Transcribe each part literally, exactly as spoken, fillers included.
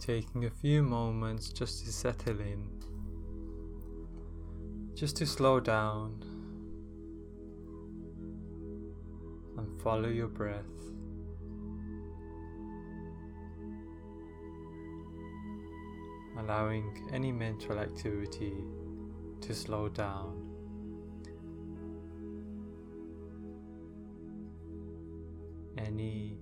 Taking a few moments just to settle in, just to slow down and follow your breath. Allowing any mental activity to slow down. Any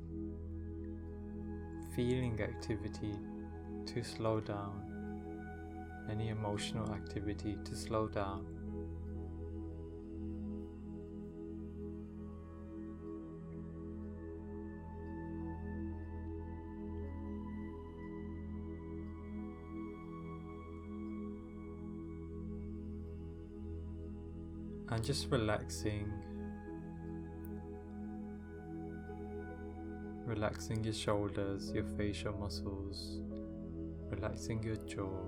feeling activity to slow down. Any emotional activity to slow down. And just relaxing, relaxing your shoulders, your facial muscles, relaxing your jaw,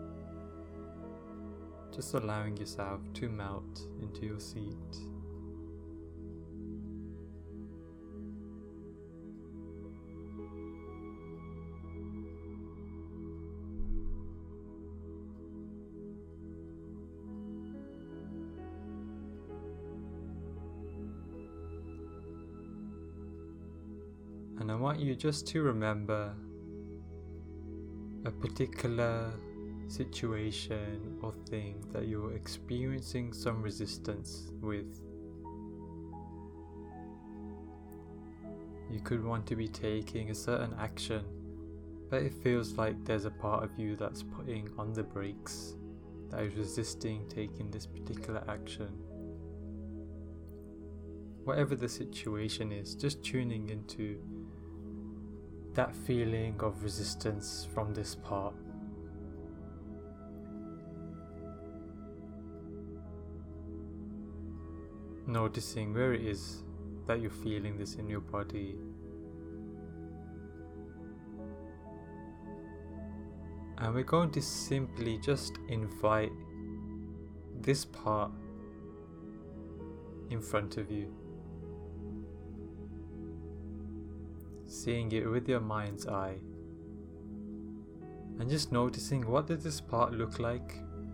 just allowing yourself to melt into your seat. And I want you just to remember a particular situation or thing that you're experiencing some resistance with. You could want to be taking a certain action, but it feels like there's a part of you that's putting on the brakes, that is resisting taking this particular action. Whatever the situation is, just tuning into that feeling of resistance from this part. Noticing where it is that you're feeling this in your body. And we're going to simply just invite this part in front of you. Seeing it with your mind's eye. And just noticing, what does this part look like?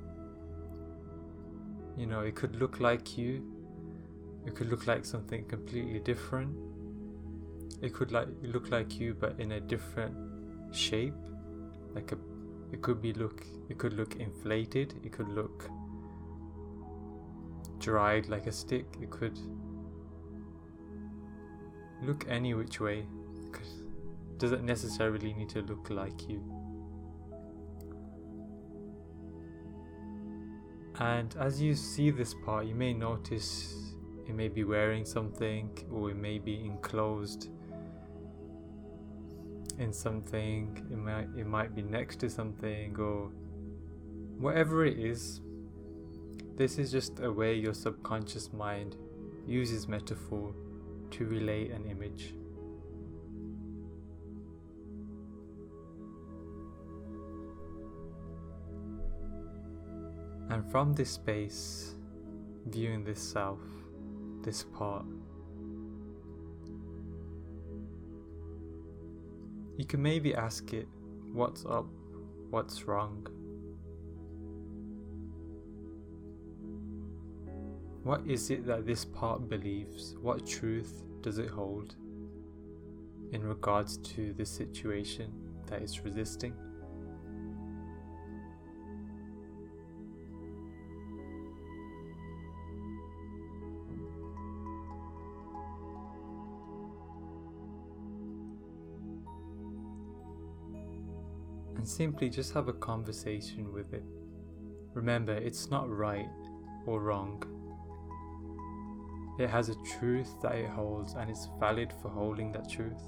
You know, it could look like you. It could look like something completely different. It could like look like you but in a different shape. Like a it could be look it could look inflated, it could look dried like a stick, it could look any which way. It doesn't necessarily need to look like you. And as you see this part, you may notice it may be wearing something, or it may be enclosed in something. It might it might be next to something, or whatever it is. This is just a way your subconscious mind uses metaphor to relay an image. And from this space, viewing this self, this part, you can maybe ask it, what's up, what's wrong? What is it that this part believes? What truth does it hold in regards to this situation that it's resisting? And simply just have a conversation with it. Remember, it's not right or wrong. It has a truth that it holds, and it's valid for holding that truth.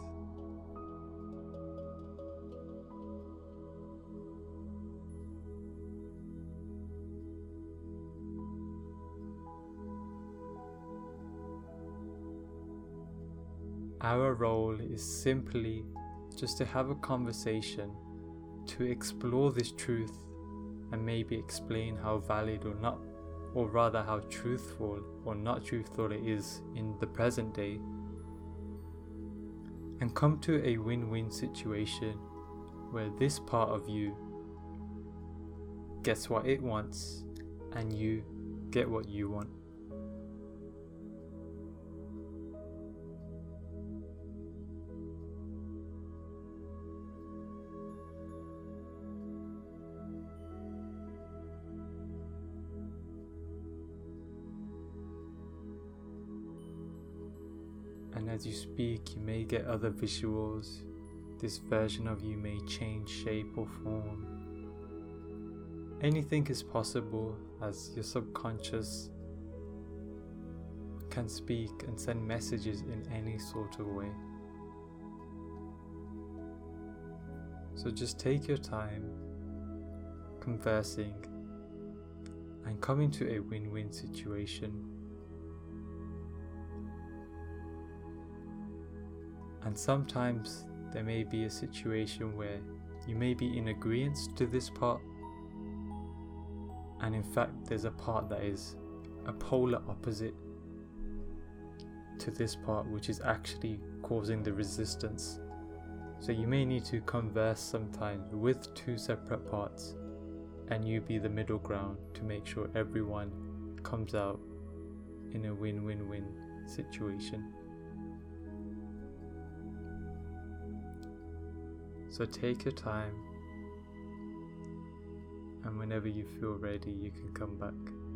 Our role is simply just to have a conversation, to explore this truth and maybe explain how valid or not, or rather how truthful or not truthful it is in the present day, and come to a win-win situation where this part of you gets what it wants and you get what you want. And as you speak, you may get other visuals. This version of you may change shape or form. Anything is possible, as your subconscious can speak and send messages in any sort of way. So just take your time conversing and come into a win-win situation. And sometimes there may be a situation where you may be in agreement to this part, and in fact there's a part that is a polar opposite to this part, which is actually causing the resistance. So you may need to converse sometimes with two separate parts, and you be the middle ground to make sure everyone comes out in a win-win-win situation. So take your time, and whenever you feel ready, you can come back.